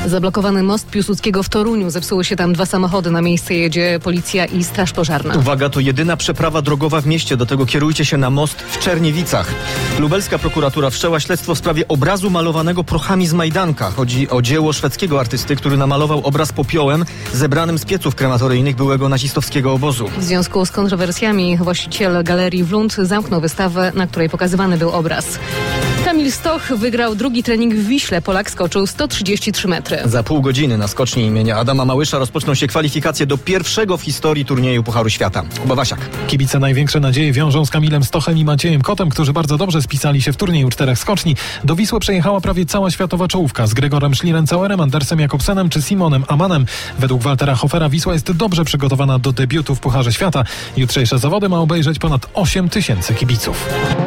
Zablokowany most Piłsudskiego w Toruniu. Zepsuły się tam 2 samochody. Na miejsce jedzie policja i straż pożarna. Uwaga, to jedyna przeprawa drogowa w mieście. Do tego kierujcie się na most w Czerniewicach. Lubelska prokuratura wszczęła śledztwo w sprawie obrazu malowanego prochami z Majdanka. Chodzi o dzieło szwedzkiego artysty, który namalował obraz popiołem zebranym z pieców krematoryjnych byłego nazistowskiego obozu. W związku z kontrowersjami właściciel galerii w Lund zamknął wystawę, na której pokazywany był obraz. Kamil Stoch wygrał drugi trening w Wiśle. Polak skoczył 133 metry. Za pół godziny na skoczni imienia Adama Małysza rozpoczną się kwalifikacje do pierwszego w historii turnieju Pucharu Świata. Kuba Wasiak. Kibice największe nadzieje wiążą z Kamilem Stochem i Maciejem Kotem, którzy bardzo dobrze spisali się w turnieju 4 skoczni. Do Wisły przejechała prawie cała światowa czołówka z Gregorem Schlierencauerem, Andersem Jakobsenem czy Simonem Amanem. Według Waltera Hofera Wisła jest dobrze przygotowana do debiutu w Pucharze Świata. Jutrzejsze zawody ma obejrzeć ponad 8 000 kibiców.